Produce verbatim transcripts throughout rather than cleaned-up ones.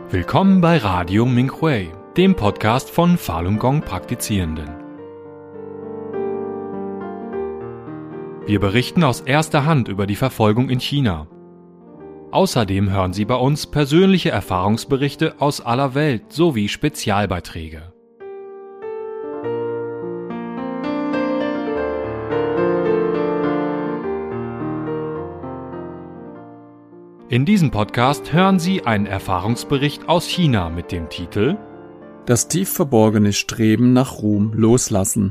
Willkommen bei Radio Minhui, dem Podcast von Falun Gong Praktizierenden. Wir berichten aus erster Hand über die Verfolgung in China. Außerdem hören Sie bei uns persönliche Erfahrungsberichte aus aller Welt sowie Spezialbeiträge. In diesem Podcast hören Sie einen Erfahrungsbericht aus China mit dem Titel Das tief verborgene Streben nach Ruhm loslassen.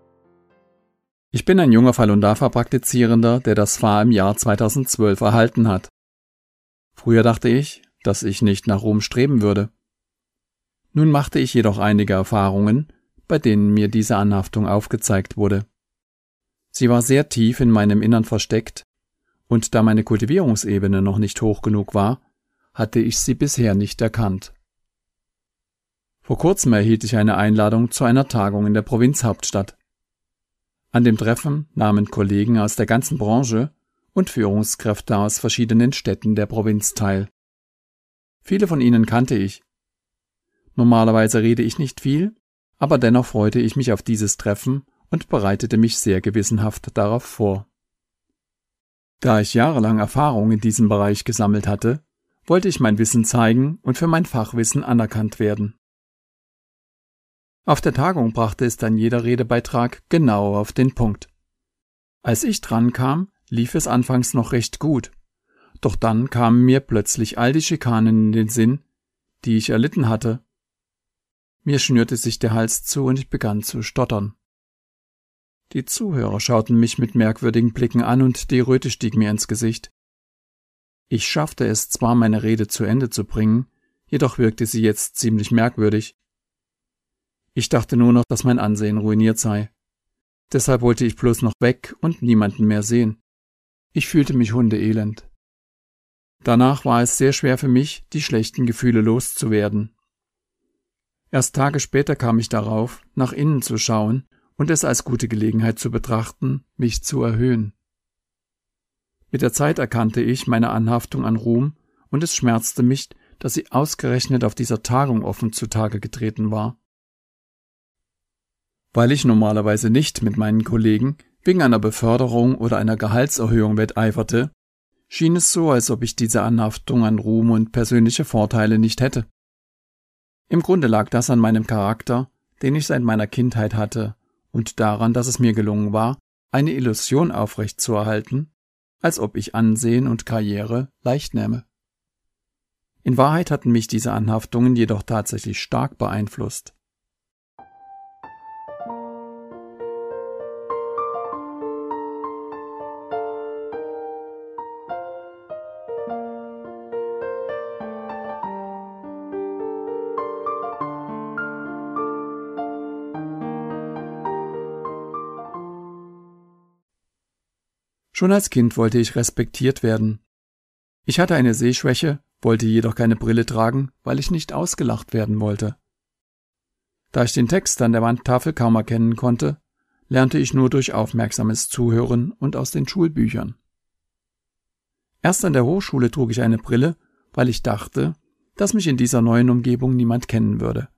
Ich bin ein junger Falun Dafa-Praktizierender, der das Fa im Jahr zweitausendzwölf erhalten hat. Früher dachte ich, dass ich nicht nach Ruhm streben würde. Nun machte ich jedoch einige Erfahrungen, bei denen mir diese Anhaftung aufgezeigt wurde. Sie war sehr tief in meinem Innern versteckt, und da meine Kultivierungsebene noch nicht hoch genug war, hatte ich sie bisher nicht erkannt. Vor kurzem erhielt ich eine Einladung zu einer Tagung in der Provinzhauptstadt. An dem Treffen nahmen Kollegen aus der ganzen Branche und Führungskräfte aus verschiedenen Städten der Provinz teil. Viele von ihnen kannte ich. Normalerweise rede ich nicht viel, aber dennoch freute ich mich auf dieses Treffen und bereitete mich sehr gewissenhaft darauf vor. Da ich jahrelang Erfahrung in diesem Bereich gesammelt hatte, wollte ich mein Wissen zeigen und für mein Fachwissen anerkannt werden. Auf der Tagung brachte es dann jeder Redebeitrag genau auf den Punkt. Als ich dran kam, lief es anfangs noch recht gut, doch dann kamen mir plötzlich all die Schikanen in den Sinn, die ich erlitten hatte. Mir schnürte sich der Hals zu und ich begann zu stottern. Die Zuhörer schauten mich mit merkwürdigen Blicken an und die Röte stieg mir ins Gesicht. Ich schaffte es zwar, meine Rede zu Ende zu bringen, jedoch wirkte sie jetzt ziemlich merkwürdig. Ich dachte nur noch, dass mein Ansehen ruiniert sei. Deshalb wollte ich bloß noch weg und niemanden mehr sehen. Ich fühlte mich hundeelend. Danach war es sehr schwer für mich, die schlechten Gefühle loszuwerden. Erst Tage später kam ich darauf, nach innen zu schauen und es als gute Gelegenheit zu betrachten, mich zu erhöhen. Mit der Zeit erkannte ich meine Anhaftung an Ruhm und es schmerzte mich, dass sie ausgerechnet auf dieser Tagung offen zutage getreten war. Weil ich normalerweise nicht mit meinen Kollegen wegen einer Beförderung oder einer Gehaltserhöhung wetteiferte, schien es so, als ob ich diese Anhaftung an Ruhm und persönliche Vorteile nicht hätte. Im Grunde lag das an meinem Charakter, den ich seit meiner Kindheit hatte, und daran, dass es mir gelungen war, eine Illusion aufrechtzuerhalten, als ob ich Ansehen und Karriere leicht nähme. In Wahrheit hatten mich diese Anhaftungen jedoch tatsächlich stark beeinflusst. Schon als Kind wollte ich respektiert werden. Ich hatte eine Sehschwäche, wollte jedoch keine Brille tragen, weil ich nicht ausgelacht werden wollte. Da ich den Text an der Wandtafel kaum erkennen konnte, lernte ich nur durch aufmerksames Zuhören und aus den Schulbüchern. Erst an der Hochschule trug ich eine Brille, weil ich dachte, dass mich in dieser neuen Umgebung niemand kennen würde.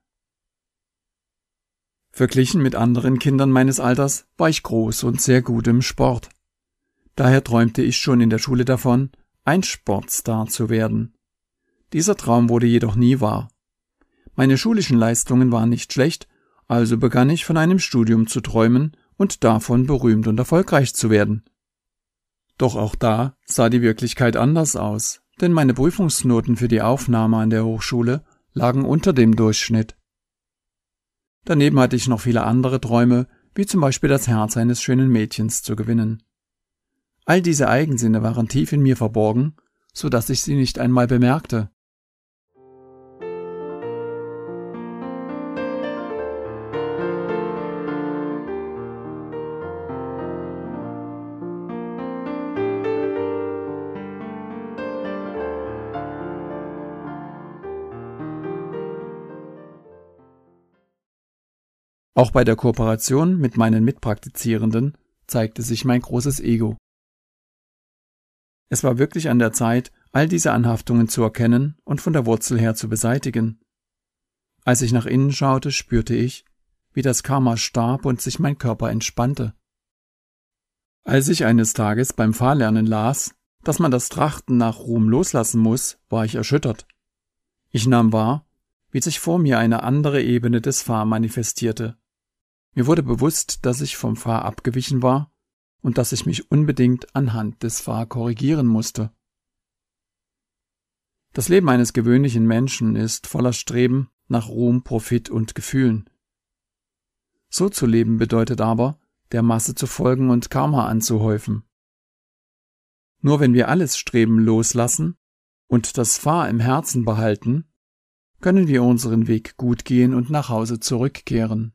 Verglichen mit anderen Kindern meines Alters war ich groß und sehr gut im Sport. Daher träumte ich schon in der Schule davon, ein Sportstar zu werden. Dieser Traum wurde jedoch nie wahr. Meine schulischen Leistungen waren nicht schlecht, also begann ich von einem Studium zu träumen und davon, berühmt und erfolgreich zu werden. Doch auch da sah die Wirklichkeit anders aus, denn meine Prüfungsnoten für die Aufnahme an der Hochschule lagen unter dem Durchschnitt. Daneben hatte ich noch viele andere Träume, wie zum Beispiel das Herz eines schönen Mädchens zu gewinnen. All diese Eigensinne waren tief in mir verborgen, so dass ich sie nicht einmal bemerkte. Auch bei der Kooperation mit meinen Mitpraktizierenden zeigte sich mein großes Ego. Es war wirklich an der Zeit, all diese Anhaftungen zu erkennen und von der Wurzel her zu beseitigen. Als ich nach innen schaute, spürte ich, wie das Karma starb und sich mein Körper entspannte. Als ich eines Tages beim Fahrlernen las, dass man das Trachten nach Ruhm loslassen muss, war ich erschüttert. Ich nahm wahr, wie sich vor mir eine andere Ebene des Fa manifestierte. Mir wurde bewusst, dass ich vom Fa abgewichen war und dass ich mich unbedingt anhand des Fa korrigieren musste. Das Leben eines gewöhnlichen Menschen ist voller Streben nach Ruhm, Profit und Gefühlen. So zu leben bedeutet aber, der Masse zu folgen und Karma anzuhäufen. Nur wenn wir alles Streben loslassen und das Fa im Herzen behalten, können wir unseren Weg gut gehen und nach Hause zurückkehren.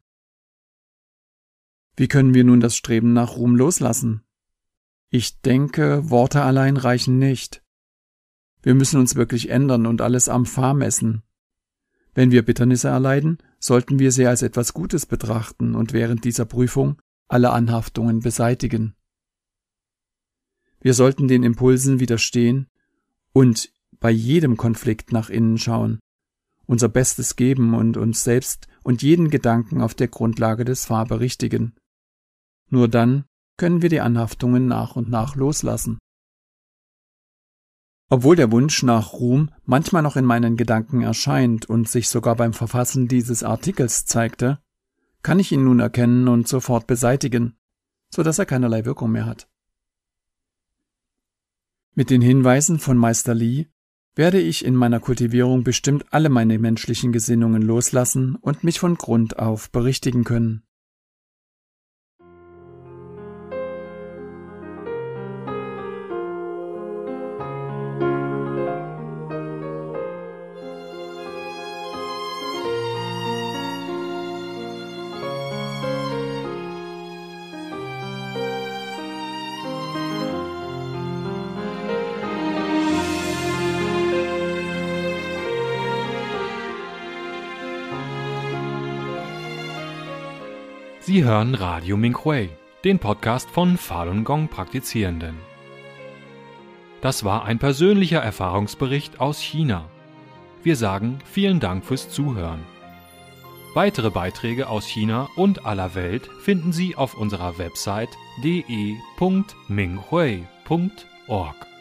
Wie können wir nun das Streben nach Ruhm loslassen? Ich denke, Worte allein reichen nicht. Wir müssen uns wirklich ändern und alles am Fa messen. Wenn wir Bitternisse erleiden, sollten wir sie als etwas Gutes betrachten und während dieser Prüfung alle Anhaftungen beseitigen. Wir sollten den Impulsen widerstehen und bei jedem Konflikt nach innen schauen, unser Bestes geben und uns selbst und jeden Gedanken auf der Grundlage des Fa berichtigen. Nur dann können wir die Anhaftungen nach und nach loslassen. Obwohl der Wunsch nach Ruhm manchmal noch in meinen Gedanken erscheint und sich sogar beim Verfassen dieses Artikels zeigte, kann ich ihn nun erkennen und sofort beseitigen, so dass er keinerlei Wirkung mehr hat. Mit den Hinweisen von Meister Li werde ich in meiner Kultivierung bestimmt alle meine menschlichen Gesinnungen loslassen und mich von Grund auf berichtigen können. Sie hören Radio Minghui, den Podcast von Falun Gong Praktizierenden. Das war ein persönlicher Erfahrungsbericht aus China. Wir sagen vielen Dank fürs Zuhören. Weitere Beiträge aus China und aller Welt finden Sie auf unserer Website d e punkt minghui punkt org.